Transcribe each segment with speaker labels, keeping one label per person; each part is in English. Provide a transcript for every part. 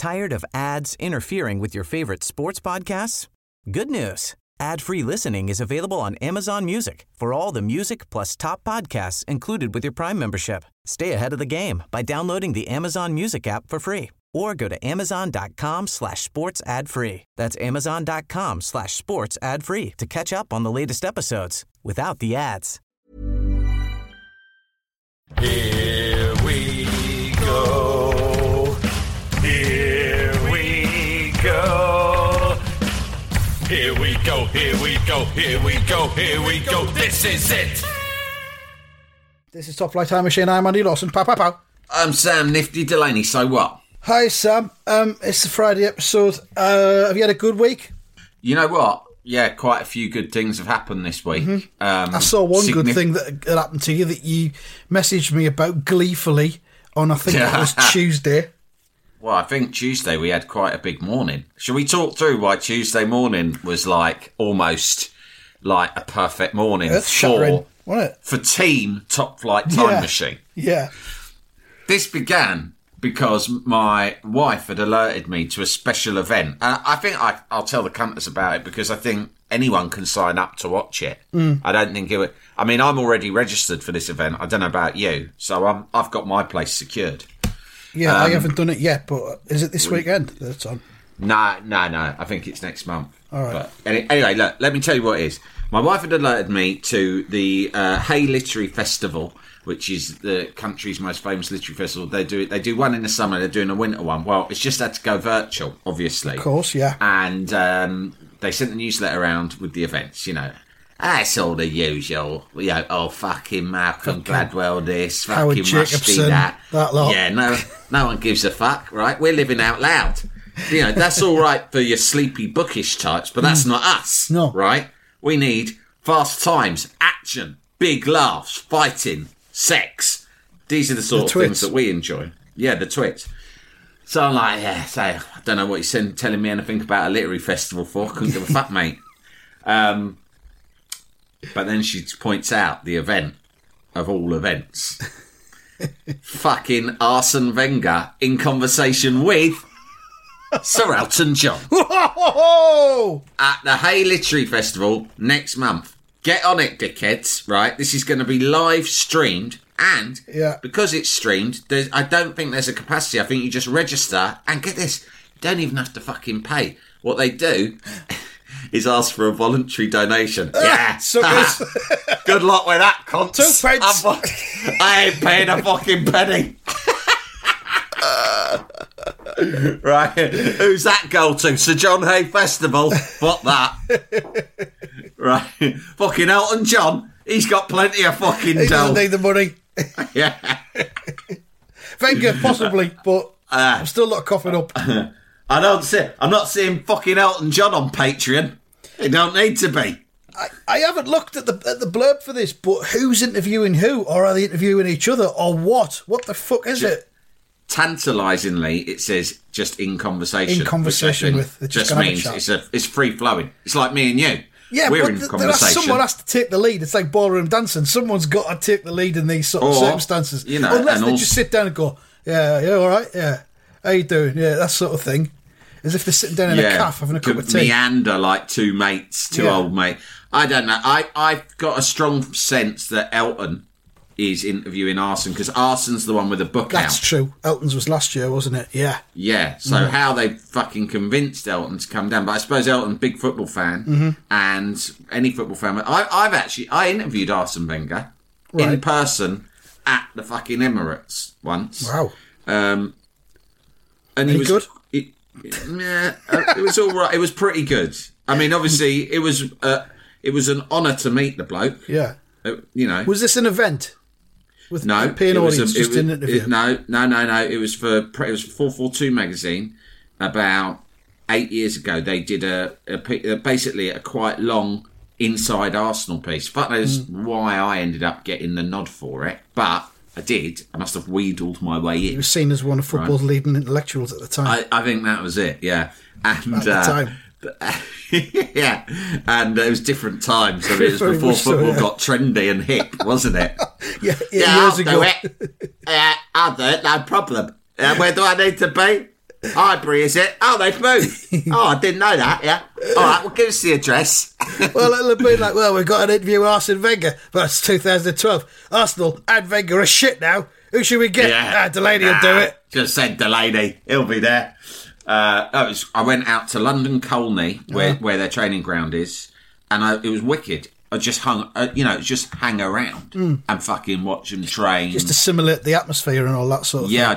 Speaker 1: Tired of ads interfering with your favorite sports podcasts? Good news. Ad-free listening is available on Amazon Music for all the music plus top podcasts included with your Prime membership. Stay ahead of the game by downloading the Amazon Music app for free or go to amazon.com/sports ad free. That's amazon.com/sports ad free to catch up on the latest episodes without the ads.
Speaker 2: Here we go. Here we go. Here we go. Here we go. Here we go. Here we go. This is it.
Speaker 3: This is Top Flight Time Machine. I'm Andy Lawson. Pow, pow, pow.
Speaker 4: I'm Sam Nifty Delaney. So what?
Speaker 3: Hi, Sam. It's the Friday episode. Have you had a good week?
Speaker 4: You know what? Yeah, quite a few good things have happened this week.
Speaker 3: Mm-hmm. I saw one good thing that happened to you that you messaged me about gleefully on, I think it was Tuesday.
Speaker 4: Well, I think Tuesday we had quite a big morning. Shall we talk through why Tuesday morning was like almost like a perfect morning for Team Top Flight Time Machine?
Speaker 3: Yeah.
Speaker 4: This began because my wife had alerted me to a special event. And I think I'll tell the cunters about it because I think anyone can sign up to watch it. I don't think it would... I mean, I'm already registered for this event. I don't know about you. So I've got my place secured.
Speaker 3: Yeah, I haven't done it yet, but is it this weekend that it's on?
Speaker 4: No. I think it's next month.
Speaker 3: All right.
Speaker 4: But anyway, look, let me tell you what it is. My wife had alerted me to the Hay Literary Festival, which is the country's most famous literary festival. They do one in the summer, they're doing a winter one. Well, it's just had to go virtual, obviously.
Speaker 3: Of course, yeah.
Speaker 4: And they sent the newsletter around with the events, you know. That's all the usual. You know, oh, fucking Malcolm Gladwell this,
Speaker 3: Howard
Speaker 4: fucking Rusty
Speaker 3: Jacobson,
Speaker 4: that.
Speaker 3: lot.
Speaker 4: Yeah, no one gives a fuck, right? We're living out loud. You know, that's all right for your sleepy bookish types, but that's not us.
Speaker 3: No.
Speaker 4: Right? We need fast times, action, big laughs, fighting, sex. These are the sort of things that we enjoy. Yeah, the twits. So I'm like, I don't know what you're telling me anything about a literary festival for. Couldn't give a fuck, mate. But then she points out the event of all events. Fucking Arsene Wenger in conversation with Sir Elton John. At the Hay Literary Festival next month. Get on it, dickheads, right? This is going to be live streamed. And because it's streamed, I don't think there's a capacity. I think you just register and get this. You don't even have to fucking pay. What they do is ask for a voluntary donation. Yeah.
Speaker 3: So good.
Speaker 4: Good luck with that, cunt.
Speaker 3: 2 pence.
Speaker 4: I ain't paying a fucking penny. Right. Who's that go to? Sir John Hay Festival. Fuck that. Right. Fucking Elton John. He's got plenty of fucking dough.
Speaker 3: He doesn't need the money.
Speaker 4: Yeah.
Speaker 3: Wenger, possibly, but I'm still not coughing up.
Speaker 4: I'm not seeing fucking Elton John on Patreon. It don't need to be.
Speaker 3: I haven't looked at the blurb for this, but who's interviewing who? Or are they interviewing each other? Or what? What the fuck is it?
Speaker 4: Tantalisingly, it says just in conversation.
Speaker 3: In conversation with.
Speaker 4: Just means it's free flowing. It's like me and you.
Speaker 3: Yeah,
Speaker 4: we're
Speaker 3: but
Speaker 4: in conversation.
Speaker 3: Someone has to take the lead. It's like ballroom dancing. Someone's got to take the lead in these sort of circumstances.
Speaker 4: You know,
Speaker 3: unless they just sit down and go, yeah, all right, yeah. How you doing? Yeah, that sort of thing. As if they're sitting down in a cafe having a cup of tea.
Speaker 4: Meander like two old mates. I don't know. I've got a strong sense that Elton is interviewing Arsene because Arsene's the one with the book out.
Speaker 3: That's true. Elton's was last year, wasn't it? Yeah.
Speaker 4: Yeah. So how they fucking convinced Elton to come down. But I suppose Elton, big football fan, and any football fan. I interviewed Arsene Wenger in person at the fucking Emirates once.
Speaker 3: Wow.
Speaker 4: And
Speaker 3: he was good.
Speaker 4: It was all right. It was pretty good. I mean, obviously, it was an honour to meet the bloke.
Speaker 3: Yeah.
Speaker 4: You know.
Speaker 3: Was this an event?
Speaker 4: No,
Speaker 3: paying audience, just an interview.
Speaker 4: No. It was for 442 magazine. About 8 years ago, they did basically a quite long inside Arsenal piece. Fuck knows why I ended up getting the nod for it, but I did. I must have wheedled my way in.
Speaker 3: He was seen as one of football's leading intellectuals at the time.
Speaker 4: I think that was it. Yeah, and
Speaker 3: at the time.
Speaker 4: Yeah, and it was different times. I mean, it was before football got trendy and hip, wasn't it?
Speaker 3: yeah,
Speaker 4: years ago. I'll do it. No problem. Where do I need to be? Highbury, is it? Oh, they've moved. Oh, I didn't know that, yeah. All right, well, give us the address.
Speaker 3: Well, it'll have been like, well, we've got an interview with Arsene Wenger. But it's 2012. Arsenal and Wenger are shit now. Who should we get?
Speaker 4: Yeah.
Speaker 3: Delaney will do it.
Speaker 4: Just send Delaney. He'll be there. I went out to London Colney, where their training ground is, and it was wicked. I just just hang around and fucking watch them train.
Speaker 3: Just to simulate the atmosphere and all that sort of thing.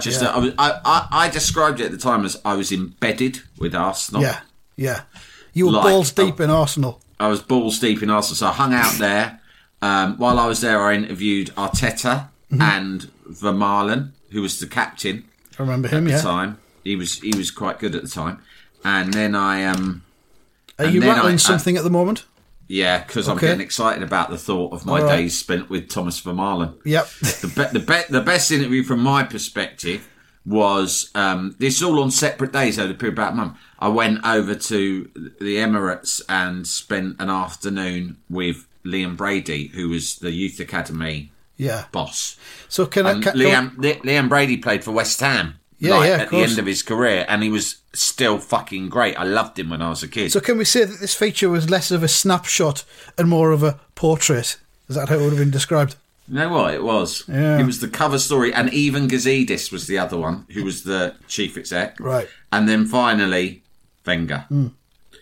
Speaker 4: I described it at the time as I was embedded with Arsenal.
Speaker 3: Yeah. You were balls deep in Arsenal.
Speaker 4: I was balls deep in Arsenal, so I hung out there. While I was there, I interviewed Arteta and Vermaelen, who was the captain.
Speaker 3: I remember him,
Speaker 4: at the time. He was quite good at the time. And then Are you
Speaker 3: rattling something at the moment?
Speaker 4: Yeah, because I'm getting excited about the thought of my days spent with Thomas Vermaelen.
Speaker 3: Yep.
Speaker 4: The best interview from my perspective was, this is all on separate days over the period about a month. I went over to the Emirates and spent an afternoon with Liam Brady, who was the Youth Academy boss.
Speaker 3: So
Speaker 4: Liam Brady played for West Ham. At the end of his career, and he was still fucking great. I loved him when I was a kid.
Speaker 3: So can we say that this feature was less of a snapshot and more of a portrait? Is that how it would have been described?
Speaker 4: You know what? It was.
Speaker 3: Yeah.
Speaker 4: It was the cover story, and Ivan Gazidis was the other one, who was the chief exec.
Speaker 3: Right.
Speaker 4: And then finally, Wenger.
Speaker 3: You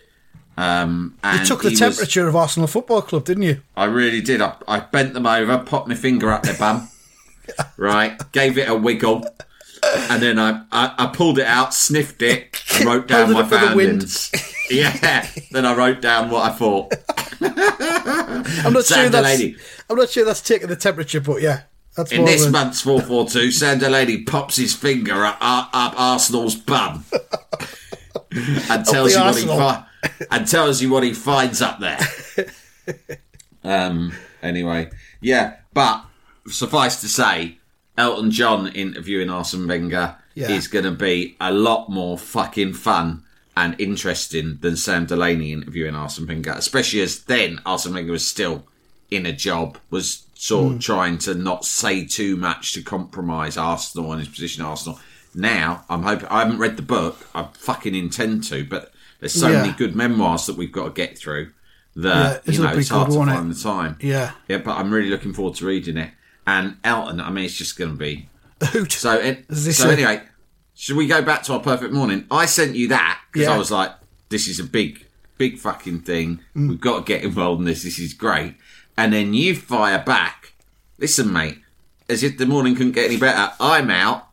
Speaker 3: took the temperature of Arsenal Football Club, didn't you?
Speaker 4: I really did. I bent them over, popped my finger up their bum, right? Gave it a wiggle. And then I pulled it out, sniffed it, and wrote down my findings. Yeah. Then I wrote down what I thought.
Speaker 3: I'm not sure that's taking the temperature, but yeah. That's
Speaker 4: in this month's 442, Sam Delaney pops his finger up Arsenal's bum and tells you what he finds up there. Anyway, yeah. But suffice to say, Elton John interviewing Arsene Wenger is going to be a lot more fucking fun and interesting than Sam Delaney interviewing Arsene Wenger, especially as then Arsene Wenger was still in a job, was sort of trying to not say too much to compromise Arsenal and his position at Arsenal. Now, I'm hoping, I haven't read the book, I fucking intend to, but there's so many good memoirs that we've got to get through that, it's hard to find the time.
Speaker 3: Yeah,
Speaker 4: but I'm really looking forward to reading it. And Elton, I mean, it's just going to be
Speaker 3: a hoot.
Speaker 4: So anyway, should we go back to our perfect morning? I sent you that because I was like, this is a big fucking thing. We've got to get involved in this. This is great. And then you fire back. Listen, mate, as if the morning couldn't get any better. I'm out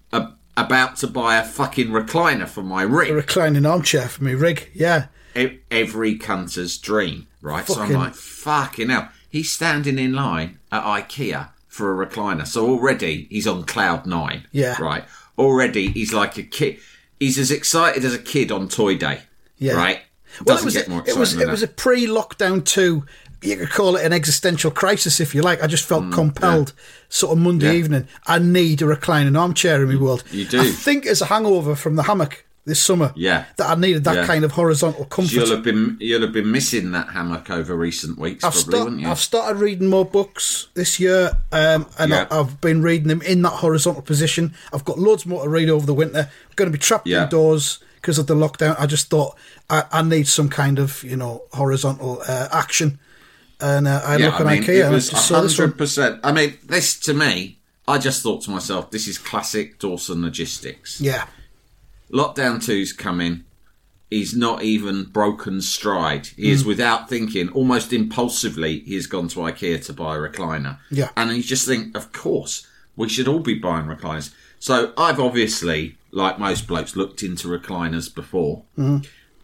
Speaker 4: about to buy a fucking recliner for my rig.
Speaker 3: A reclining armchair for me rig, yeah.
Speaker 4: Every cunter's dream, right? So I'm like, fucking hell. He's standing in line at IKEA for a recliner. So already he's on cloud 9.
Speaker 3: Yeah.
Speaker 4: Right. Already he's like a kid. He's as excited as a kid on toy day. Yeah. Right. Doesn't get more exciting.
Speaker 3: It was a pre-lockdown 2. You could call it an existential crisis if you like. I just felt compelled, sort of Monday evening. I need a reclining armchair in my world.
Speaker 4: You do.
Speaker 3: I think as a hangover from the hammock this summer, that I needed that kind of horizontal comfort.
Speaker 4: You'll have been missing that hammock over recent weeks, wouldn't you?
Speaker 3: I've started reading more books this year, and I've been reading them in that horizontal position. I've got loads more to read over the winter. I'm going to be trapped indoors because of the lockdown. I just thought I need some kind of horizontal action. And I look at IKEA and it's just
Speaker 4: 100%. I mean, this to me, I just thought to myself, this is classic Dawson logistics.
Speaker 3: Yeah.
Speaker 4: Lockdown 2's coming. He's not even broken stride. He is, without thinking, almost impulsively, he has gone to IKEA to buy a recliner.
Speaker 3: Yeah.
Speaker 4: And you just think, of course, we should all be buying recliners. So I've obviously, like most blokes, looked into recliners before. And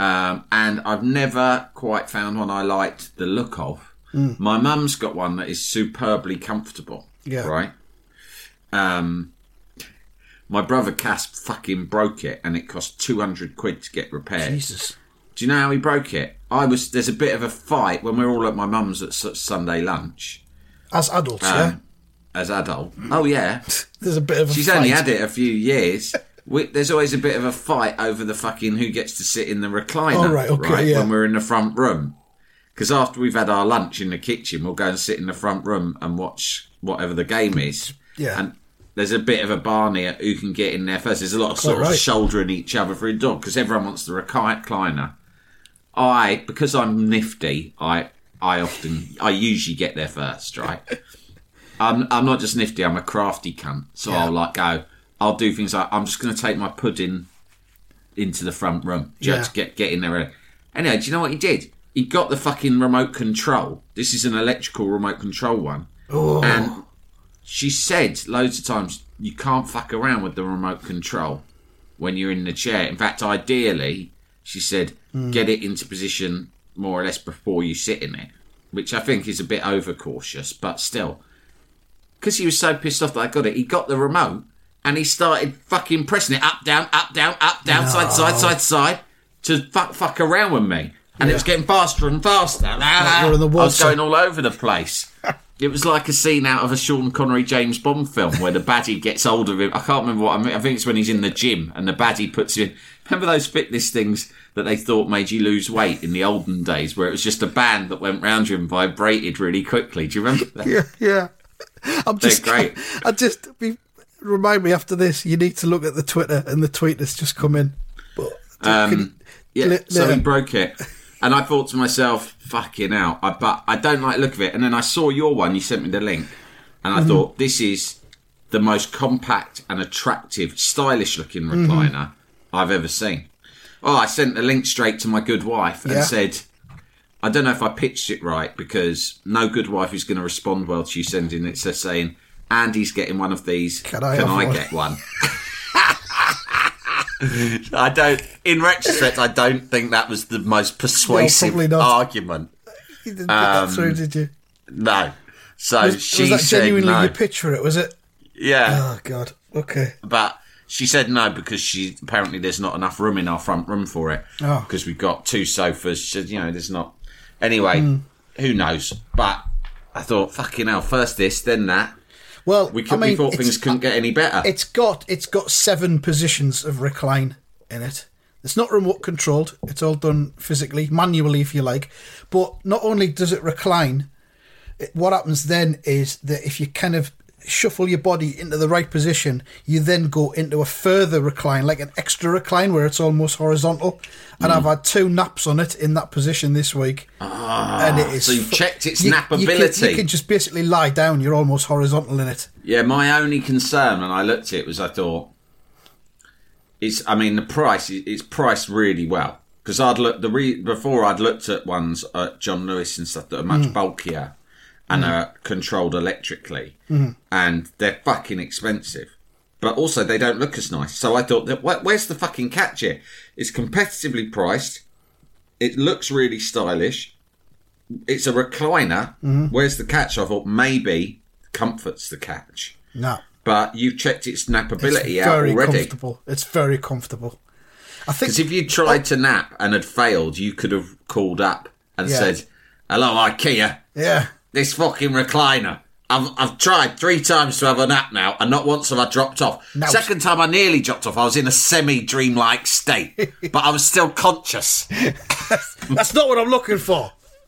Speaker 4: I've never quite found one I liked the look of. My mum's got one that is superbly comfortable.
Speaker 3: Yeah.
Speaker 4: Right? My brother Cass fucking broke it and it cost 200 quid to get repaired.
Speaker 3: Jesus.
Speaker 4: Do you know how he broke it? There's a bit of a fight when we're all at my mum's at Sunday lunch.
Speaker 3: As adults, yeah?
Speaker 4: As adult. Oh, yeah.
Speaker 3: There's a bit of a
Speaker 4: She's
Speaker 3: fight.
Speaker 4: only had it a few years. There's always a bit of a fight over the fucking who gets to sit in the recliner.
Speaker 3: Oh, right, okay, yeah.
Speaker 4: When we're in the front room. Because after we've had our lunch in the kitchen, we'll go and sit in the front room and watch whatever the game is.
Speaker 3: Yeah.
Speaker 4: there's a bit of a Barney at who can get in there first. There's a lot of sort of shouldering each other through the door because everyone wants the recliner. Because I'm nifty, I usually get there first, right? I'm not just nifty, I'm a crafty cunt. So I'll do things like, I'm just going to take my pudding into the front room just to get in there early. Anyway, do you know what he did? He got the fucking remote control. This is an electrical remote control one. Oh. And she said loads of times, you can't fuck around with the remote control when you're in the chair. In fact, ideally, she said, get it into position more or less before you sit in it, which I think is a bit overcautious, but still. Because he was so pissed off that I got it, he got the remote and he started fucking pressing it up, down, side, to fuck around with me. And it was getting faster and faster. I was going all over the place. It was like a scene out of a Sean Connery James Bond film where the baddie gets hold of him. I can't remember what I mean. I think it's when he's in the gym and the baddie puts him in. Remember those fitness things that they thought made you lose weight in the olden days where it was just a band that went round you and vibrated really quickly? Do you remember that?
Speaker 3: Yeah.
Speaker 4: They're great.
Speaker 3: Remind me after this, you need to look at the Twitter and the tweet that's just come in. But,
Speaker 4: so he broke it. And I thought to myself, fucking hell, but I don't like the look of it. And then I saw your one, you sent me the link. And I thought, this is the most compact and attractive, stylish looking recliner I've ever seen. Oh, I sent the link straight to my good wife and said, I don't know if I pitched it right because no good wife is going to respond well to you sending it. So saying, Andy's getting one of these. Can I get one? In retrospect, I don't think that was the most persuasive argument.
Speaker 3: You didn't put that through, did you?
Speaker 4: No. So she
Speaker 3: was that
Speaker 4: said
Speaker 3: genuinely
Speaker 4: no.
Speaker 3: your pitch for it, was it?
Speaker 4: Yeah.
Speaker 3: Oh, God. Okay.
Speaker 4: But she said no because apparently there's not enough room in our front room for it. Oh. Because we've got 2 sofas. She said, there's not. Anyway, who knows? But I thought, fucking hell, first this, then that.
Speaker 3: Well,
Speaker 4: we thought things couldn't get any better.
Speaker 3: It's got 7 positions of recline in it. It's not remote controlled. It's all done physically, manually, if you like. But not only does it recline, what happens then is that if you kind of shuffle your body into the right position, you then go into a further recline, like an extra recline where it's almost horizontal. And I've had 2 naps on it in that position this week.
Speaker 4: And it is so you've checked its nappability.
Speaker 3: You can just basically lie down. You're almost horizontal in it.
Speaker 4: Yeah, my only concern when I looked at it was I thought, the price, it's priced really well. Because before I'd looked at ones at John Lewis and stuff that are much bulkier and are controlled electrically. And they're fucking expensive. But also they don't look as nice. So I thought, where's the fucking catch here? It's competitively priced. It looks really stylish. It's a recliner. Where's the catch? I thought maybe comfort's the catch.
Speaker 3: No.
Speaker 4: But you've checked its nappability out already.
Speaker 3: Comfortable. It's very comfortable. I think
Speaker 4: because if you tried to nap and had failed, you could have called up and said, "Hello, IKEA.
Speaker 3: Yeah,
Speaker 4: this fucking recliner. I've tried 3 times to have a nap now, and not once have I dropped off. No. Second time I nearly dropped off. I was in a semi-dreamlike state, but I was still conscious.
Speaker 3: That's not what I'm looking for."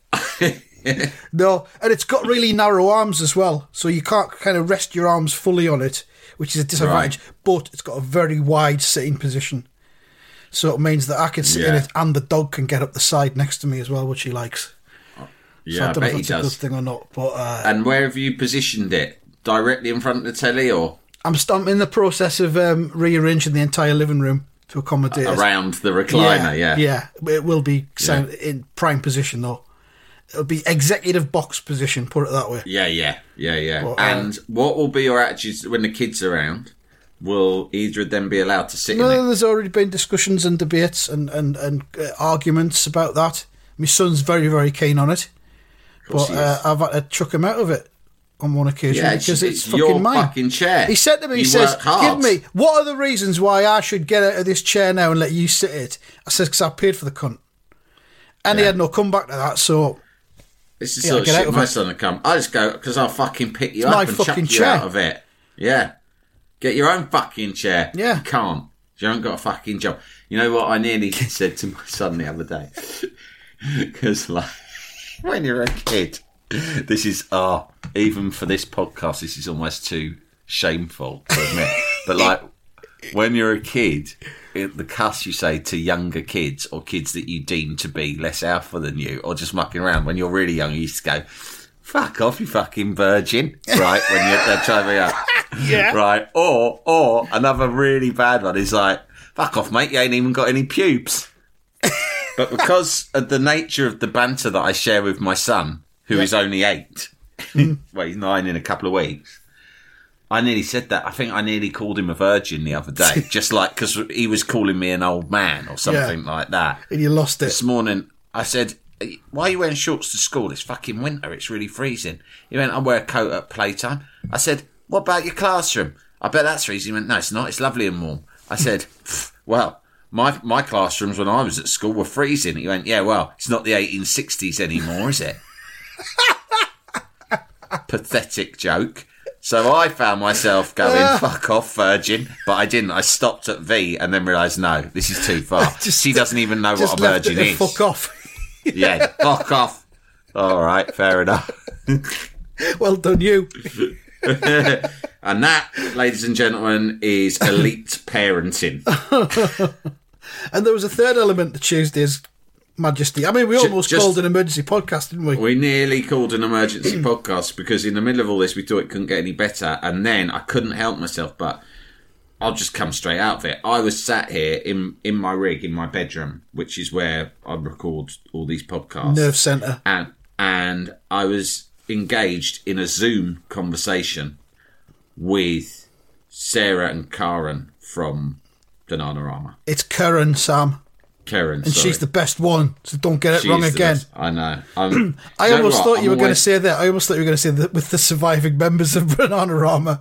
Speaker 3: No, and it's got really narrow arms as well, so you can't kind of rest your arms fully on it, which is a disadvantage. Right. But it's got a very wide sitting position, so it means that I can sit in it, and the dog can get up the side next to me as well, which he likes.
Speaker 4: Yeah,
Speaker 3: so I don't know if
Speaker 4: that's
Speaker 3: a good thing or not. But
Speaker 4: and where have you positioned it? Directly in front of the telly, or
Speaker 3: I'm in the process of rearranging the entire living room to accommodate
Speaker 4: around the recliner.
Speaker 3: Yeah, it will be in prime position though. It'll be executive box position, put it that way.
Speaker 4: Yeah. But, and what will be your attitude when the kids are around? Will either of them be allowed to sit in it?
Speaker 3: No, there's already been discussions and debates and arguments about that. My son's very, very keen on it. But I've had to chuck him out of it on one occasion because it's fucking
Speaker 4: your
Speaker 3: mine.
Speaker 4: Fucking chair.
Speaker 3: He said to me, he says, "Give me, what are the reasons why I should get out of this chair now and let you sit it?" I said, "Because I paid for the cunt." And he had no comeback to that, so...
Speaker 4: This is the sort of shit my son would come. I just go, because I'll fucking pick you up and chuck you out of it. Yeah. Get your own fucking chair.
Speaker 3: Yeah.
Speaker 4: You can't. You haven't got a fucking job. You know what I nearly said to my son the other day? Because, like, when you're a kid, this is, even for this podcast, this is almost too shameful to admit. But like, when you're a kid, the cuss you say to younger kids or kids that you deem to be less alpha than you or just mucking around, when you're really young, you used to go, fuck off, you fucking virgin, right? When they're trying to be up.
Speaker 3: Yeah.
Speaker 4: Right. Or another really bad one is like, fuck off, mate, you ain't even got any pubes. But because of the nature of the banter that I share with my son, who is only 8, well, he's 9 in a couple of weeks, I nearly said that. I think I nearly called him a virgin the other day, just like because he was calling me an old man or something like that.
Speaker 3: And you lost it.
Speaker 4: This morning, I said, why are you wearing shorts to school? It's fucking winter. It's really freezing. He went, I wear a coat at playtime. I said, what about your classroom? I bet that's freezing. He went, no, it's not. It's lovely and warm. I said, well, my classrooms when I was at school were freezing. He went, yeah, well, it's not the 1860s anymore, is it? Pathetic joke. So I found myself going, fuck off, virgin. But I didn't. I stopped at V and then realised, no, this is too far. She doesn't even know what a virgin is.
Speaker 3: Fuck off.
Speaker 4: Yeah, fuck off. All right, fair enough.
Speaker 3: Well done, you.
Speaker 4: And that, ladies and gentlemen, is elite parenting.
Speaker 3: And there was a third element to Tuesday's majesty. I mean, we almost called an emergency podcast, didn't we?
Speaker 4: We nearly called an emergency podcast because in the middle of all this, we thought it couldn't get any better. And then I couldn't help myself, but I'll just come straight out of it. I was sat here in my rig, in my bedroom, which is where I record all these podcasts.
Speaker 3: Nerve centre.
Speaker 4: And I was engaged in a Zoom conversation with Sarah and Karen from Bananarama.
Speaker 3: It's Karen, Sam.
Speaker 4: Karen,
Speaker 3: and she's the best one, so don't get it wrong again.
Speaker 4: I know.
Speaker 3: I almost thought you were going to say that. I almost thought you were going to say that with the surviving members of Bananarama.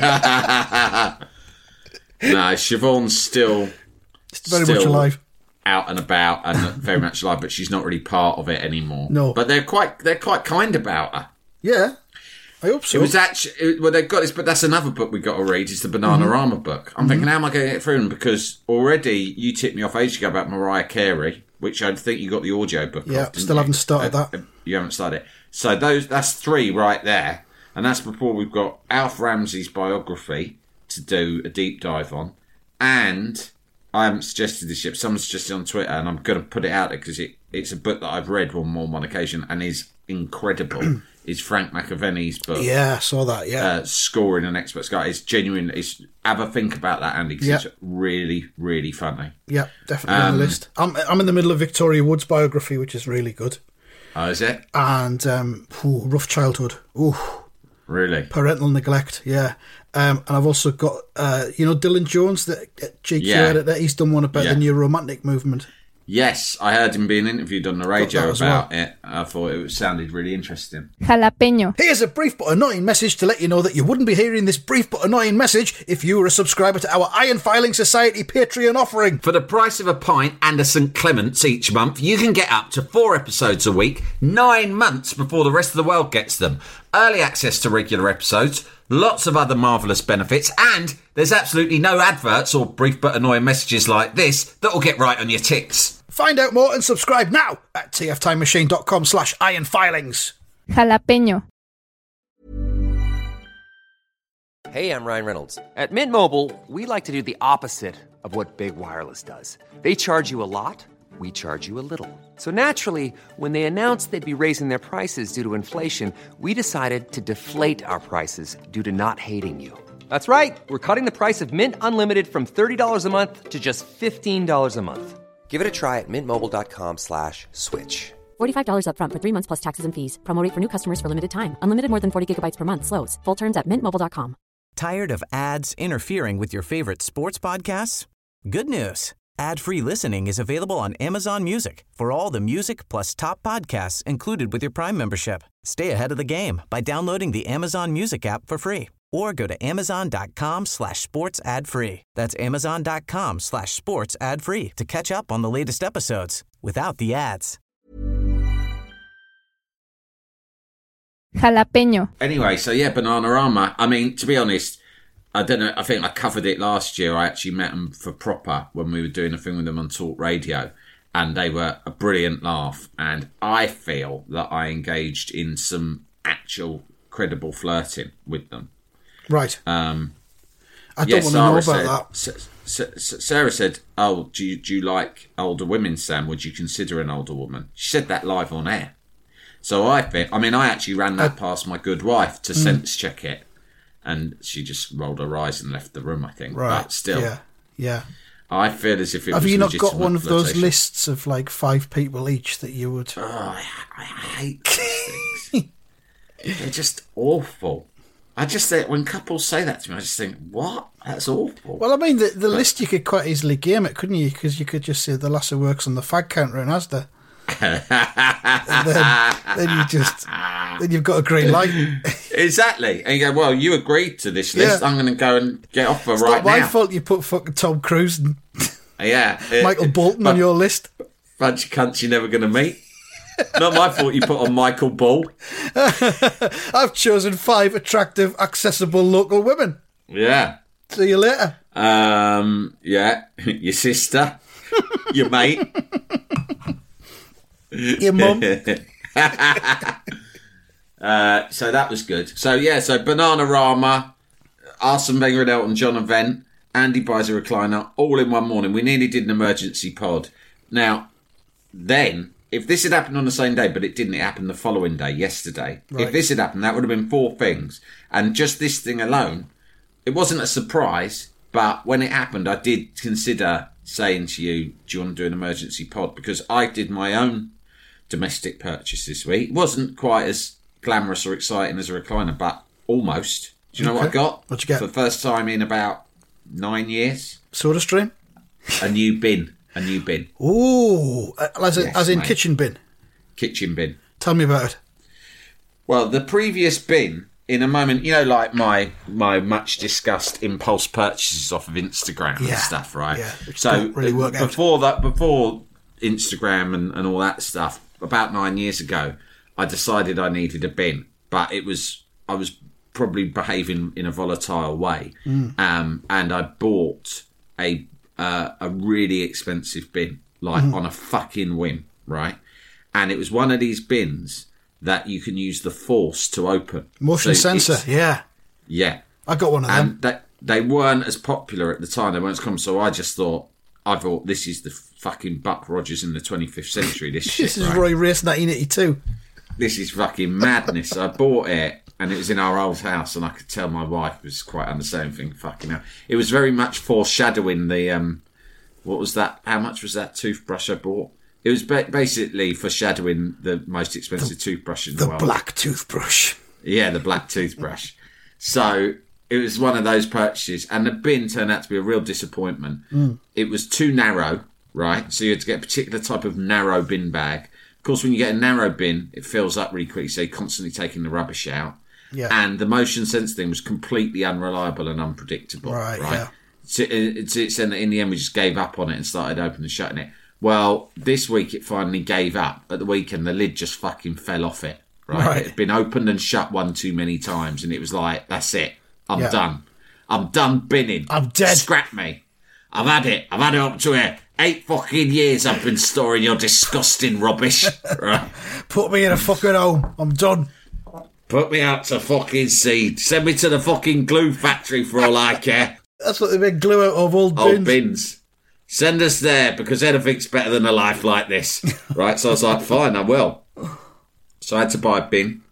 Speaker 4: No, Siobhan's still
Speaker 3: very much alive,
Speaker 4: out and about, and very much alive, but she's not really part of it anymore.
Speaker 3: No,
Speaker 4: but they're quite kind about her.
Speaker 3: Yeah, I hope so.
Speaker 4: It was actually they've got this, but that's another book we got to read. It's the Bananarama book. I'm thinking, how am I going to get through them? Because already you tipped me off ages ago about Mariah Carey, which I think you got the audio book.
Speaker 3: Yeah, still haven't started that.
Speaker 4: You haven't started it. So that's 3 right there, and that's before we've got Alf Ramsey's biography to do a deep dive on, and I haven't suggested this yet. Someone suggested on Twitter, and I'm going to put it out there because it's a book that I've read on more than one occasion and is incredible. Is Frank McAvenny's book.
Speaker 3: Yeah, I saw that, yeah.
Speaker 4: Scoring an Expert Sky. It's genuine. Have a think about that, Andy, because it's really, really funny.
Speaker 3: Yeah, definitely on the list. I'm in the middle of Victoria Wood's biography, which is really good.
Speaker 4: Oh, is it?
Speaker 3: And rough childhood. Ooh.
Speaker 4: Really?
Speaker 3: Parental neglect, yeah. And I've also got, Dylan Jones, the GQ editor. He's done one about the new romantic movement.
Speaker 4: Yes, I heard him being interviewed on the radio about it. I thought it sounded really interesting.
Speaker 5: Jalapeño.
Speaker 3: Here's a brief but annoying message to let you know that you wouldn't be hearing this brief but annoying message if you were a subscriber to our Iron Filing Society Patreon offering.
Speaker 4: For the price of a pint and a St. Clement's each month, you can get up to 4 episodes a week, 9 months before the rest of the world gets them. Early access to regular episodes, lots of other marvellous benefits, and there's absolutely no adverts or brief but annoying messages like this that will get right on your ticks.
Speaker 3: Find out more and subscribe now at tftimemachine.com/ironfilings.
Speaker 5: Jalapeño.
Speaker 6: Hey, I'm Ryan Reynolds. At Mint Mobile, we like to do the opposite of what Big Wireless does. They charge you a lot, we charge you a little. So naturally, when they announced they'd be raising their prices due to inflation, we decided to deflate our prices due to not hating you. That's right. We're cutting the price of Mint Unlimited from $30 a month to just $15 a month. Give it a try at mintmobile.com/switch.
Speaker 7: $45 up front for 3 months plus taxes and fees. Promo rate for new customers for limited time. Unlimited more than 40 gigabytes per month. Slows full terms at mintmobile.com.
Speaker 1: Tired of ads interfering with your favorite sports podcasts? Good news. Ad-free listening is available on Amazon Music for all the music plus top podcasts included with your Prime membership. Stay ahead of the game by downloading the Amazon Music app for free or go to amazon.com/sports ad free. That's amazon.com/sports ad free to catch up on the latest episodes without the ads.
Speaker 5: Jalapeño.
Speaker 4: Anyway, so yeah, Bananarama. I mean, to be honest, I don't know. I think I covered it last year. I actually met them for proper when we were doing a thing with them on Talk Radio, and they were a brilliant laugh. And I feel that I engaged in some actual credible flirting with them.
Speaker 3: Right. I don't want to know about that.
Speaker 4: Sarah said, "Oh, do you like older women, Sam? Would you consider an older woman?" She said that live on air. So I actually ran that past my good wife to sense check it, and she just rolled her eyes and left the room, I think.
Speaker 3: Right.
Speaker 4: But still,
Speaker 3: yeah.
Speaker 4: I feel as if it
Speaker 3: Have
Speaker 4: was
Speaker 3: you not got one of those
Speaker 4: flirtation.
Speaker 3: lists of like 5 people each that you would?
Speaker 4: Oh, I hate those things. They're just awful. I just think when couples say that to me, I just think, what? That's awful.
Speaker 3: Well, I mean, the list you could quite easily game it, couldn't you? Because you could just say the lassie works on the fag counter in Asda. then you've got a green light.
Speaker 4: Exactly. And you go, well, you agreed to this list. I'm going to go and get off her right now.
Speaker 3: It's not my fault you put fucking Tom Cruise and Michael
Speaker 4: it,
Speaker 3: Bolton on your list.
Speaker 4: Bunch of cunts you're never going to meet. Not my fault you put on Michael Ball.
Speaker 3: I've chosen 5 attractive, accessible local women.
Speaker 4: Yeah.
Speaker 3: See you later.
Speaker 4: Yeah. Your sister. Your mate.
Speaker 3: Your mum.
Speaker 4: So that was good. So Bananarama, Arsene Wenger and Elton John event, Andy buys a recliner, all in one morning. We nearly did an emergency pod. Now, then, if this had happened on the same day, but it didn't, it happened the following day, yesterday. Right. If this had happened, that would have been 4 things. And just this thing alone, it wasn't a surprise, but when it happened, I did consider saying to you, do you want to do an emergency pod? Because I did my own domestic purchase this week. It wasn't quite as glamorous or exciting as a recliner, but almost. Do you know what I got?
Speaker 3: What'd you get?
Speaker 4: For the first time in about 9 years.
Speaker 3: SodaStream?
Speaker 4: A new bin.
Speaker 3: Ooh, as in
Speaker 4: mate.
Speaker 3: kitchen bin?
Speaker 4: Kitchen bin.
Speaker 3: Tell me about it.
Speaker 4: Well, the previous bin, in a moment, you know, like my much discussed impulse purchases off of Instagram and stuff, right?
Speaker 3: Yeah, which
Speaker 4: so
Speaker 3: don't really work
Speaker 4: before Instagram and all that stuff, about 9 years ago, I decided I needed a bin, but I was probably behaving in a volatile way, and I bought a really expensive bin, like on a fucking whim, right? And it was one of these bins that you can use the force to open.
Speaker 3: Motion sensor, yeah.
Speaker 4: Yeah.
Speaker 3: I got one of them.
Speaker 4: And they weren't as popular at the time. They weren't as common, so I thought, this is the fucking Buck Rogers in the 25th century, this shit,
Speaker 3: This is Roy Race 1982.
Speaker 4: This is fucking madness. I bought it, and it was in our old house, and I could tell my wife was quite understanding, thinking, fucking hell. It was very much foreshadowing the, what was that? How much was that toothbrush I bought? It was basically foreshadowing the most expensive toothbrush in the world.
Speaker 3: The black toothbrush.
Speaker 4: Yeah, the black toothbrush. So it was one of those purchases, and the bin turned out to be a real disappointment. It was too narrow, right? So you had to get a particular type of narrow bin bag. Of course, when you get a narrow bin, it fills up really quickly, so you're constantly taking the rubbish out.
Speaker 3: Yeah.
Speaker 4: And the motion sensor thing was completely unreliable and unpredictable. Right?
Speaker 3: Yeah.
Speaker 4: So it's in the end, we just gave up on it and started opening and shutting it. Well, this week it finally gave up. At the weekend, the lid just fucking fell off it. Right? It had been opened and shut one too many times, and it was like, that's it. I'm done. I'm done binning.
Speaker 3: I'm dead.
Speaker 4: Scrap me. I've had it. I've had it up to here. 8 fucking years I've been storing your disgusting rubbish. Right?
Speaker 3: Put me in a fucking home. I'm done.
Speaker 4: Put me out to fucking sea. Send me to the fucking glue factory for all I care.
Speaker 3: That's what they make glue out of, old bins.
Speaker 4: Old bins. Send us there, because anything's better than a life like this. Right? So I was like, fine, I will. So I had to buy a bin.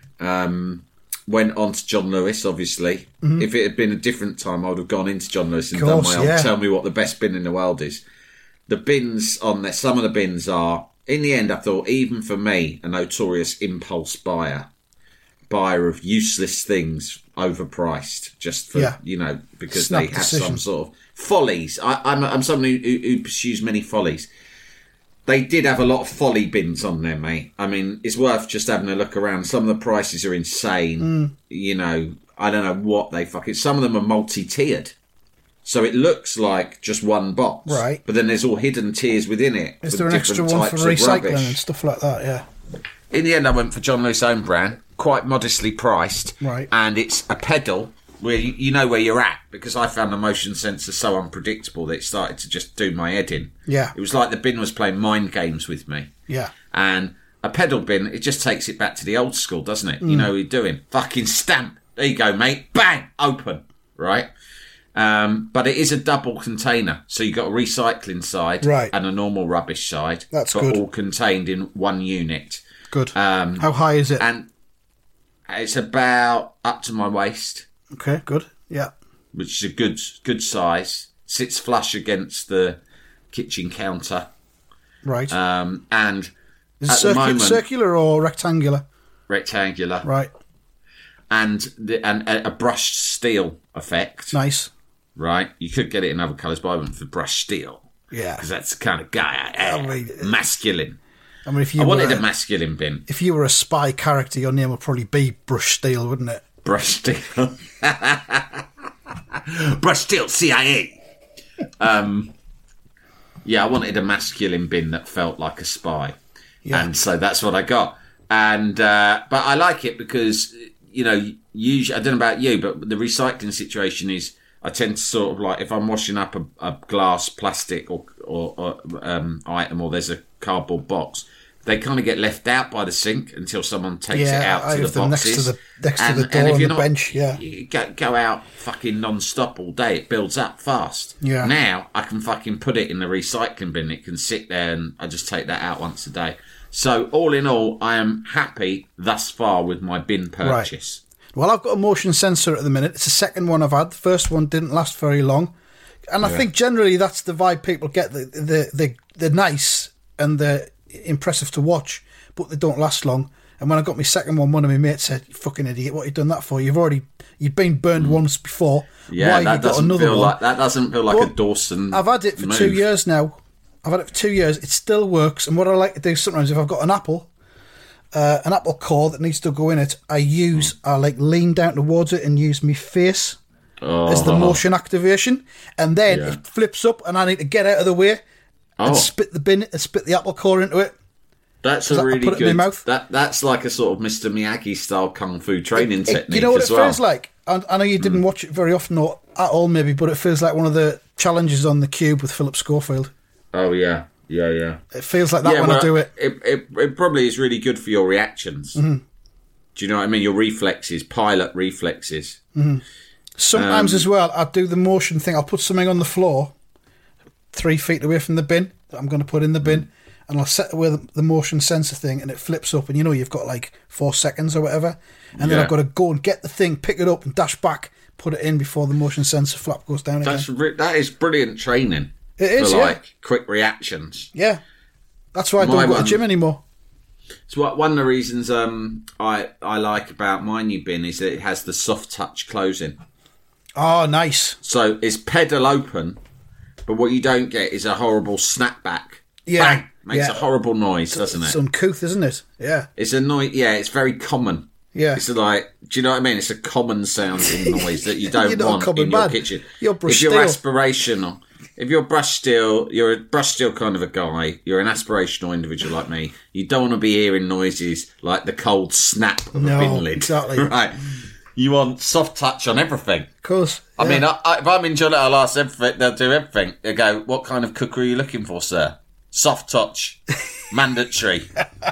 Speaker 4: Went on to John Lewis, obviously. If it had been a different time, I would have gone into John Lewis and done my own. Tell me what the best bin in the world is. The bins on there, some of the bins are, in the end, I thought, even for me, a notorious impulse buyer of useless things, overpriced, just for, because they have some sort of follies. I'm somebody who pursues many follies. They did have a lot of folly bins on there, mate. I mean, it's worth just having a look around. Some of the prices are insane. I don't know what they fucking... Some of them are multi-tiered. So it looks like just one box.
Speaker 3: Right.
Speaker 4: But then there's all hidden tiers within it.
Speaker 3: Is there an extra one for recycling and stuff like that, yeah?
Speaker 4: In the end, I went for John Lewis' own brand, quite modestly priced.
Speaker 3: Right.
Speaker 4: And it's a pedal where you know where you're at, because I found the motion sensor so unpredictable that it started to just do my head in.
Speaker 3: Yeah.
Speaker 4: It was like the bin was playing mind games with me.
Speaker 3: Yeah.
Speaker 4: And a pedal bin, it just takes it back to the old school, doesn't it? You know what you're doing. Fucking stamp. there you go, mate. Bang, open, right? But it is a double container, so you've got a recycling side and a normal rubbish side.
Speaker 3: That's good.
Speaker 4: All contained in one unit.
Speaker 3: Good. How high is it?
Speaker 4: And it's about up to my waist.
Speaker 3: Okay, good. Yeah.
Speaker 4: Which is a good size. Sits flush against the kitchen counter.
Speaker 3: Right.
Speaker 4: And
Speaker 3: is it circular or rectangular?
Speaker 4: Rectangular.
Speaker 3: Right.
Speaker 4: And a brushed steel effect.
Speaker 3: Nice.
Speaker 4: Right. You could get it in other colours, but I went for brushed steel.
Speaker 3: Yeah.
Speaker 4: Because that's the kind of guy. Masculine.
Speaker 3: I mean,
Speaker 4: I wanted a masculine bin.
Speaker 3: If you were a spy character, your name would probably be Brush Steel, wouldn't it?
Speaker 4: Brush Steel. Brush Steel, CIA. Yeah, I wanted a masculine bin that felt like a spy. Yeah. And so that's what I got. And but I like it because, you know, usually, I don't know about you, but the recycling situation is I tend to sort of like, if I'm washing up a glass, plastic or item, or there's a cardboard box, they kind of get left out by the sink until someone takes it out to the boxes.
Speaker 3: Next to the door on the bench,
Speaker 4: you go out fucking non-stop all day. It builds up fast.
Speaker 3: Yeah.
Speaker 4: Now I can fucking put it in the recycling bin. It can sit there and I just take that out once a day. So all in all, I am happy thus far with my bin purchase.
Speaker 3: Right. Well, I've got a motion sensor at the minute. It's the second one I've had. The first one didn't last very long. And I think generally that's the vibe people get. They're nice and they're impressive to watch, but they don't last long. And when I got my second one of my mates said, "You fucking idiot, what have you done that for? You've been burned once before.
Speaker 4: Yeah,
Speaker 3: why have you got another one?"
Speaker 4: That doesn't feel like a Dawson.
Speaker 3: I've had it for 2 years now. It still works. And what I like to do sometimes, if I've got an apple core that needs to go in it, I lean down towards it and use my face as the motion activation, and then it flips up, and I need to get out of the way and spit the apple core into it.
Speaker 4: That's a really good. In my mouth. That's like a sort of Mr. Miyagi style kung fu training technique.
Speaker 3: You know what it feels like? I know you didn't watch it very often or at all, maybe, but it feels like one of the challenges on the Cube with Philip Schofield.
Speaker 4: Oh yeah.
Speaker 3: It feels like that when I do it.
Speaker 4: It probably is really good for your reactions. Mm-hmm. Do you know what I mean? Your reflexes, pilot reflexes.
Speaker 3: Mm-hmm. Sometimes as well, I do the motion thing. I'll put something on the floor 3 feet away from the bin that I'm going to put in the bin, and I'll set away the motion sensor thing, and it flips up, and you've got like 4 seconds or whatever, and then I've got to go and get the thing, pick it up, and dash back, put it in before the motion sensor flap goes down again.
Speaker 4: That is brilliant training.
Speaker 3: It is,
Speaker 4: for quick reactions.
Speaker 3: Yeah, that's why I don't go to the gym anymore.
Speaker 4: So one of the reasons I like about my new bin is that it has the soft touch closing.
Speaker 3: Oh, nice.
Speaker 4: So it's pedal open, but what you don't get is a horrible snapback.
Speaker 3: Yeah.
Speaker 4: Bang! Makes a horrible noise, doesn't it?
Speaker 3: It's uncouth, isn't it? Yeah.
Speaker 4: It's a noise. Yeah, it's very common.
Speaker 3: Yeah.
Speaker 4: It's like, do you know what I mean? It's a common sounding noise that you don't want in your kitchen.
Speaker 3: If you're
Speaker 4: aspirational. If you're brush steel, you're a brush steel kind of a guy. You're an aspirational individual like me. You don't want to be hearing noises like the cold snap of a bin lid.
Speaker 3: Exactly.
Speaker 4: Right. You want soft touch on everything.
Speaker 3: Of course.
Speaker 4: I mean, if I'm in Gillette, I'll ask everything. They'll do everything. They go, "What kind of cooker are you looking for, sir?" Soft touch. Mandatory.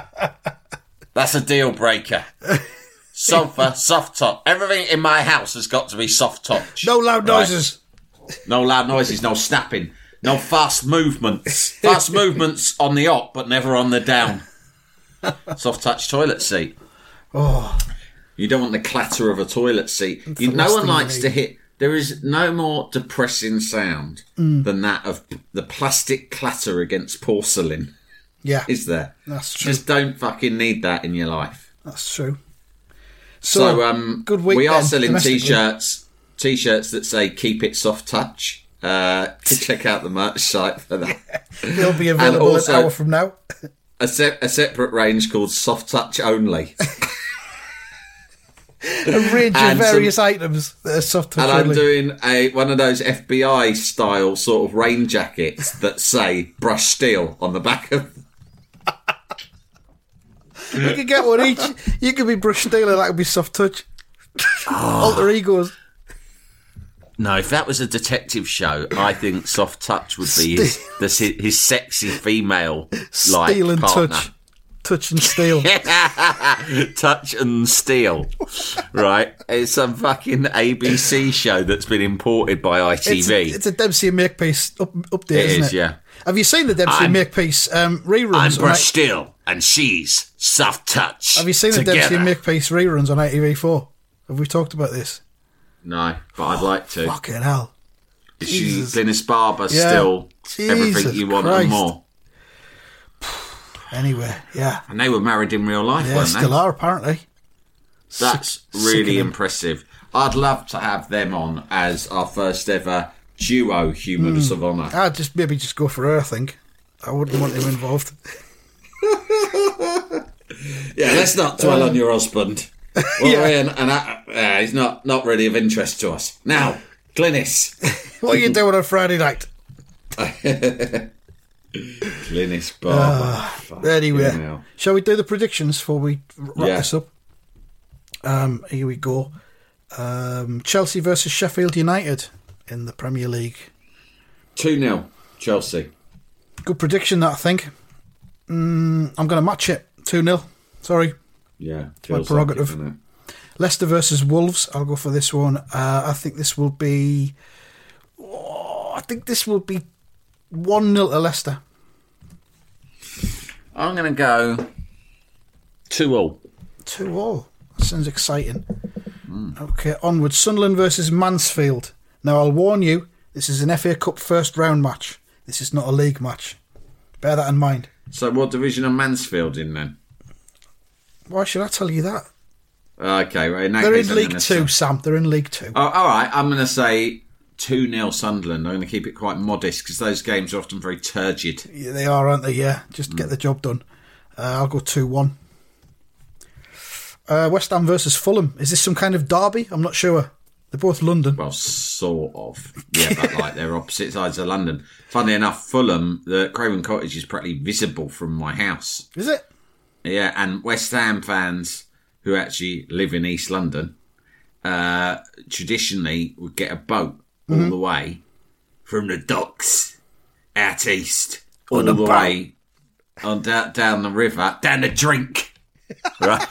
Speaker 4: That's a deal breaker. Sofa, soft top. Everything in my house has got to be soft touch.
Speaker 3: No loud noises.
Speaker 4: No loud noises, no snapping, no fast movements. Fast movements on the up, but never on the down. Soft touch toilet seat.
Speaker 3: Oh.
Speaker 4: You don't want the clatter of a toilet seat. No one likes to hit. There is no more depressing sound than that of the plastic clatter against porcelain.
Speaker 3: Yeah.
Speaker 4: Is there?
Speaker 3: That's true.
Speaker 4: Just don't fucking need that in your life.
Speaker 3: That's true.
Speaker 4: So
Speaker 3: good week.
Speaker 4: We are selling t-shirts that say "Keep It Soft Touch." Check out the merch site for that.
Speaker 3: They'll be available an hour from now.
Speaker 4: A separate range called Soft Touch Only.
Speaker 3: A range of various items that are soft touch.
Speaker 4: And I'm doing one of those FBI style sort of rain jackets that say "Brush Steel" on the back of.
Speaker 3: You could get one each. You could be Brush Steel and that could be soft touch. Alter egos.
Speaker 4: No, if that was a detective show, I think Soft Touch would be his sexy female like
Speaker 3: Steel and
Speaker 4: partner.
Speaker 3: touch. Touch and Steel.
Speaker 4: Touch and Steel. Right. It's some fucking ABC show that's been imported by ITV.
Speaker 3: It's a Dempsey and Makepeace update, isn't it?
Speaker 4: Yeah.
Speaker 3: Have you seen the Dempsey and Makepeace reruns?
Speaker 4: I'm Brush Steel and she's Soft Touch.
Speaker 3: Have you seen the Dempsey and Makepeace reruns on ITV4? Have we talked about this?
Speaker 4: No, but I'd like to.
Speaker 3: Fucking hell.
Speaker 4: Is she Glynis Barber still everything you want and more?
Speaker 3: Anyway, yeah.
Speaker 4: And they were married in real life, weren't they?
Speaker 3: Still are, apparently.
Speaker 4: That's really impressive. I'd love to have them on as our first ever duo Humans of Honour.
Speaker 3: I'd maybe just go for her, I think. I wouldn't want him involved.
Speaker 4: Yeah, let's not dwell on your husband. Well, he's not really of interest to us. Now, Glynis.
Speaker 3: What are you doing on Friday night?
Speaker 4: Glynis Barber.
Speaker 3: Anyway, shall we do the predictions before we wrap this up? Here we go. Chelsea versus Sheffield United in the Premier League.
Speaker 4: 2-0, Chelsea.
Speaker 3: Good prediction, that, I think. I'm going to match it. 2-0. Sorry.
Speaker 4: Yeah,
Speaker 3: it's my prerogative. Like it, Leicester versus Wolves. I'll go for this one. I think this will be... I think this will be 1-0 to Leicester.
Speaker 4: I'm going to go 2-2.
Speaker 3: 2-2. That sounds exciting. Okay, onwards. Sunderland versus Mansfield. Now, I'll warn you, this is an FA Cup first round match. This is not a league match. Bear that in mind.
Speaker 4: So what division are Mansfield in then?
Speaker 3: Why should I tell you that?
Speaker 4: Okay, right.
Speaker 3: They're in League 2, Sam. They're in League 2.
Speaker 4: Oh, all right, I'm going to say 2-0 Sunderland. I'm going to keep it quite modest because those games are often very turgid.
Speaker 3: Yeah, they are, aren't they? Yeah, just get the job done. I'll go 2-1. West Ham versus Fulham. Is this some kind of derby? I'm not sure. They're both London.
Speaker 4: Well, sort of. Yeah, but like they're opposite sides of London. Funnily enough, Fulham, the Craven Cottage is practically visible from my house.
Speaker 3: Is it?
Speaker 4: Yeah, and West Ham fans who actually live in East London traditionally would get a boat all the way from the docks out east, all the way on down the river, down the drink. Right?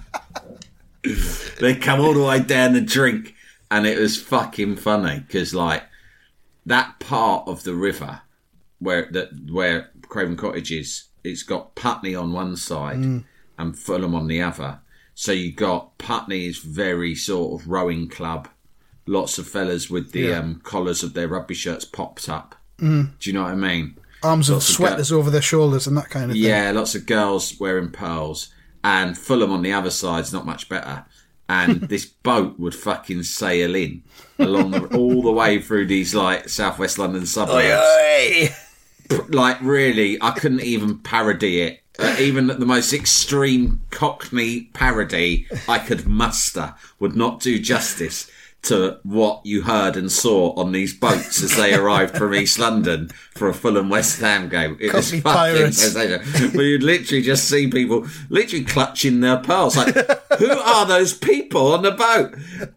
Speaker 4: They come all the way down the drink, and it was fucking funny because like that part of the river where Craven Cottage is, it's got Putney on one side and Fulham on the other. So you got Putney is very sort of rowing club, lots of fellas with the collars of their rugby shirts popped up. Do you know what I mean?
Speaker 3: Arms of sweaters over their shoulders and that kind of thing.
Speaker 4: Yeah, lots of girls wearing pearls. And Fulham on the other side's not much better. And this boat would fucking sail in along all the way through these like southwest London suburbs.
Speaker 3: Oi, oi.
Speaker 4: Like really, I couldn't even parody it. Even the most extreme Cockney parody I could muster would not do justice to what you heard and saw on these boats as they arrived from East London for a Fulham West Ham game. It was fucking
Speaker 3: pirates.
Speaker 4: Where you'd literally just see people literally clutching their pearls. Like, who are those people on the boat?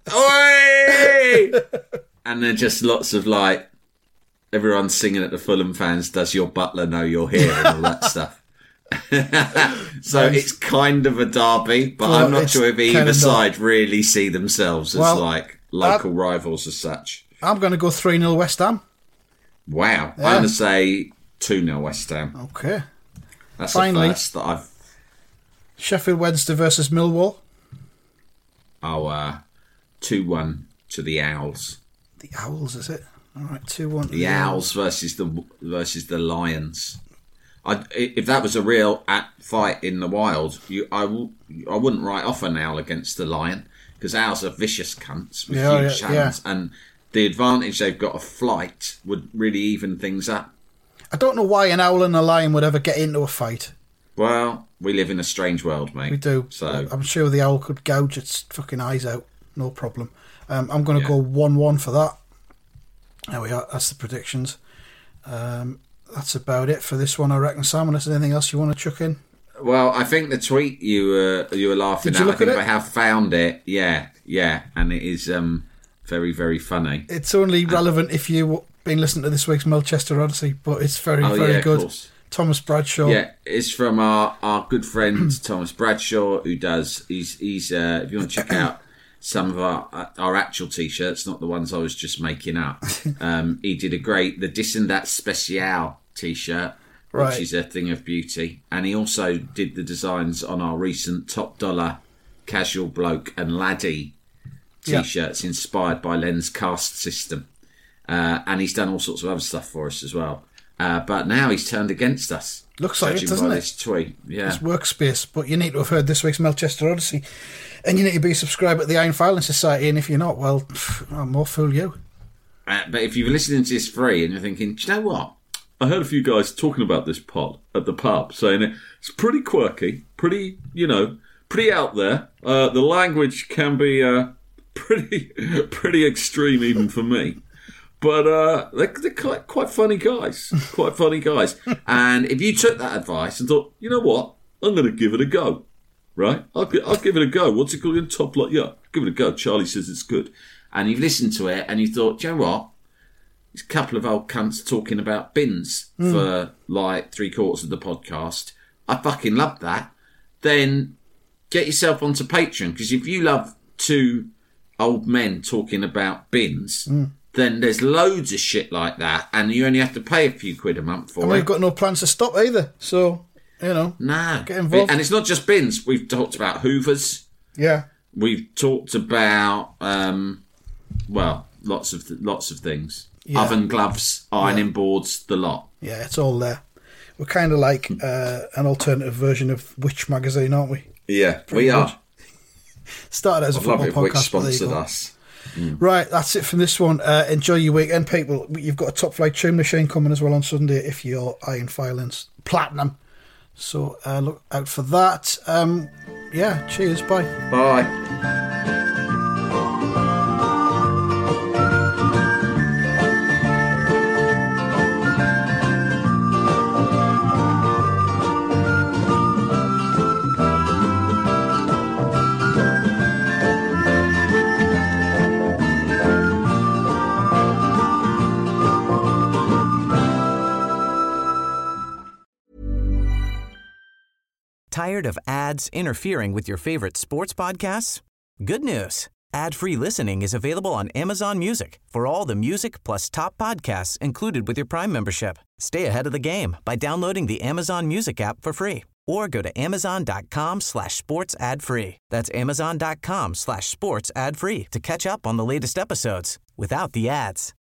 Speaker 4: Oi! And then just lots of like, everyone singing at the Fulham fans, does your butler know you're here? And all that stuff. So it's kind of a derby, but I'm not sure if either side really see themselves as like local rivals as such.
Speaker 3: I'm going to go 3-0 West Ham.
Speaker 4: Wow. I'm going to say 2-0 West Ham.
Speaker 3: Okay.
Speaker 4: That's finally the first that I've...
Speaker 3: Sheffield Wednesday versus Millwall.
Speaker 4: 2-1 to the Owls.
Speaker 3: The Owls, is it? All right, 2-1
Speaker 4: the Owls versus the Lions. If that was a real fight in the wild, I wouldn't write off an owl against the lion because owls are vicious cunts with huge talons, and the advantage they've got of flight would really even things up.
Speaker 3: I don't know why an owl and a lion would ever get into a fight.
Speaker 4: Well, we live in a strange world, mate.
Speaker 3: We do.
Speaker 4: So
Speaker 3: I'm sure the owl could gouge its fucking eyes out, no problem. I'm going to go 1-1 for that. There we are. That's the predictions. That's about it for this one, I reckon. Sam, unless there's anything else you want to chuck in?
Speaker 4: Well, I think the tweet you were laughing
Speaker 3: at, I think
Speaker 4: I have found it. Yeah, and it is very, very funny.
Speaker 3: It's only relevant if you've been listening to this week's Melchester Odyssey, but it's very, very good. Thomas Bradshaw.
Speaker 4: Yeah, it's from our good friend Thomas Bradshaw, who does. He's if you want to check out some of our actual T-shirts, not the ones I was just making up. He did the Dis and That Special T-shirt, which is a thing of beauty, and he also did the designs on our recent Top Dollar Casual Bloke and Laddie T-shirts inspired by Len's cast system, and he's done all sorts of other stuff for us as well. But now he's turned against us.
Speaker 3: Looks like it, doesn't it?
Speaker 4: This tweet,
Speaker 3: It's Workspace, but you need to have heard this week's Melchester Odyssey, and you need to be subscribed at the Iron Filing Society, and if you're not, well, more fool you.
Speaker 4: But if you're listening to this free and you're thinking, do you know what? I heard a few guys talking about this pod at the pub, saying it's pretty quirky, pretty out there. The language can be pretty extreme even for me. But they're quite funny guys. And if you took that advice and thought, you know what, I'm going to give it a go, right? I'll give it a go. What's it called again? Top Lot? Yeah, give it a go. Charlie says it's good. And you've listened to it and you thought, do you know what? There's a couple of old cunts talking about bins for like 3/4 of the podcast. I fucking love that. Then get yourself onto Patreon, because if you love two old men talking about bins... then there's loads of shit like that, and you only have to pay a few quid a month for it.
Speaker 3: And we've got no plans to stop either, so,
Speaker 4: nah.
Speaker 3: Get involved.
Speaker 4: And it's not just bins. We've talked about hoovers.
Speaker 3: Yeah.
Speaker 4: We've talked about, lots of things.
Speaker 3: Yeah.
Speaker 4: Oven gloves, ironing boards, the lot.
Speaker 3: Yeah, it's all there. We're kind of like an alternative version of Witch magazine, aren't we?
Speaker 4: Yeah, we are.
Speaker 3: Started as a football podcast.
Speaker 4: Which sponsored us.
Speaker 3: Right, that's it from this one. Enjoy your weekend, people. You've got a Top Flight Tune Machine coming as well on Sunday if you're Iron Filings Platinum. So look out for that. Cheers. Bye.
Speaker 4: Bye.
Speaker 1: Tired of ads interfering with your favorite sports podcasts? Good news. Ad-free listening is available on Amazon Music for all the music plus top podcasts included with your Prime membership. Stay ahead of the game by downloading the Amazon Music app for free or go to amazon.com/sports ad free. That's amazon.com/sports ad free to catch up on the latest episodes without the ads.